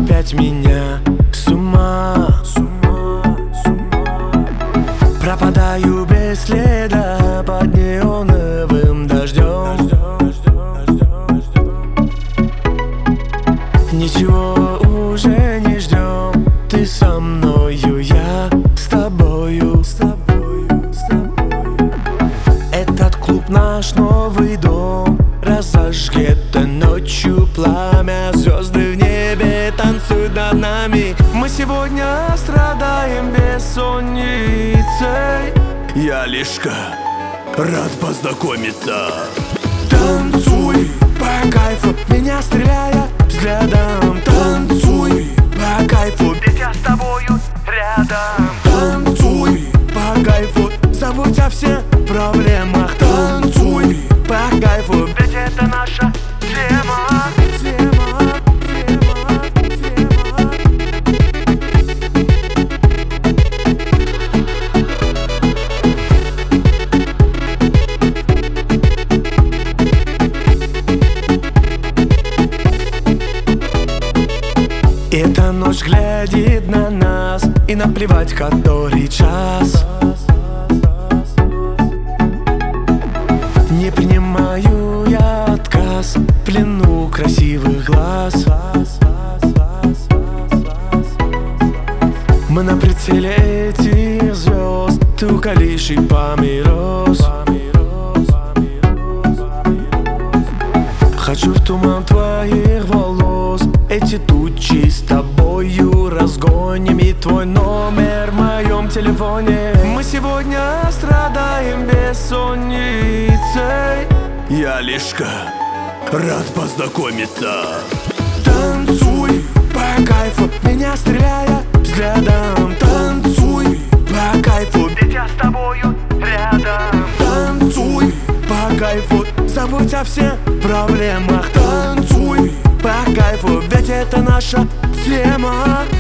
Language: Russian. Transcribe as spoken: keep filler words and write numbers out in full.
опять меня с ума. Пропадаю без следа под неоновым дождем. Ничего уже не ждем. Ты со мною, я с тобою. Этот клуб наш новый дом. Разожги это ночью пламя. Звезды в небе танцуют над нами. Мы сегодня страдаем бессонницей. Ялишка, рад познакомиться. Танцуй по кайфу, меня стреляя взглядом. Танцуй по кайфу, ведь я с тобою рядом. Танцуй по кайфу, забудь о всех проблемах. Танцуй по кайфу, ведь это наша тема. Эта ночь глядит на нас, и наплевать, который час. Не принимаю я отказ в плену красивых глаз. Мы на прицеле этих звезд. Ты укалишь и помирос. Хочу в туман твоих волос. Эти тучи с тобою разгоним. И твой номер в моем телефоне. Мы сегодня страдаем бессонницей. Ялишка, рад познакомиться. Танцуй по кайфу, меня стреляя взглядом. Танцуй по кайфу, ведь я с тобою рядом. Танцуй по кайфу, забудь о всех проблемах. Танцуй по кайфу, ведь это наша тема.